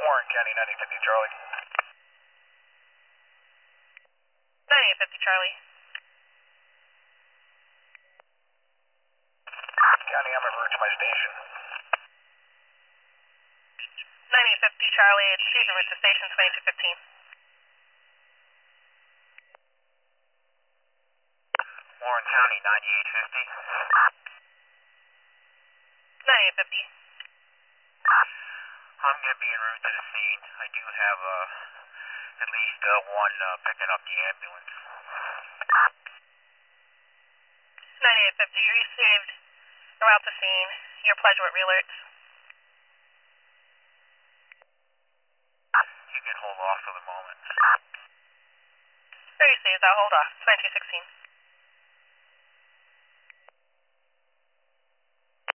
Warren County, 9050 Charlie. 9850 Charlie. County, I'm en route to my station. 9850 Charlie, it's Steve en route to station 2215. Warren County, 9850. 9850. I'm going to be en route to the scene. I do have at least one picking up the ambulance. 9850, you received around the scene. Your pleasure with re-alerts. You can hold off for the moment. There you see, I'll hold off. 2216.